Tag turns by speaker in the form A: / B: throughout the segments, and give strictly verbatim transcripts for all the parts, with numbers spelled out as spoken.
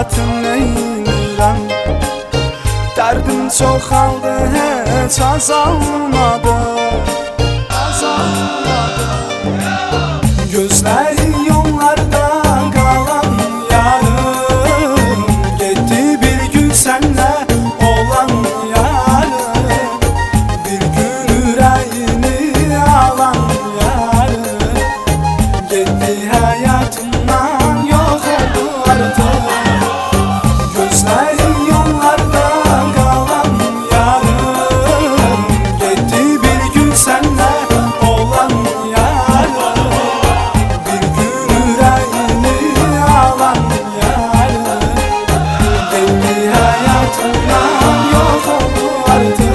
A: hayatım neylirəm. Dərdim çoxaldı, heç azalmadı, azalmadı. Gözləri yollarda qalan yarım, getdi bir gün sənlə olan yarım. Bir gün ürəyini alan yarım, getdi həyatımdan yox oldu artıq. Gözləri yollarda qalan yarım, getdi bir gün sənlə olan yarım. Bir gün ürəyini alan yarım, getdi həyatımdan yox oldu artıq.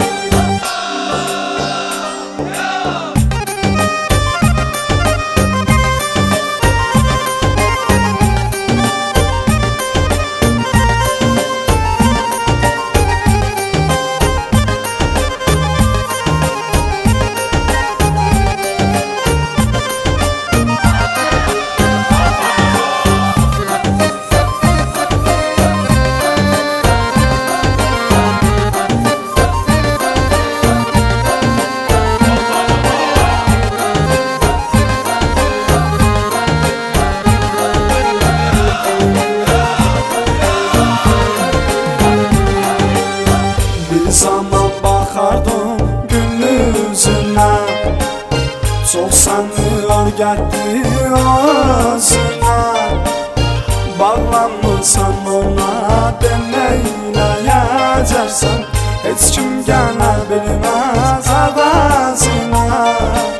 A: Bir zaman baxardım gülün üzünə, çox sanıyor getdi özünə. Bağlanmısan ona, deməyinəyəcəksən, heç kim gələ bilməz əvəzinə.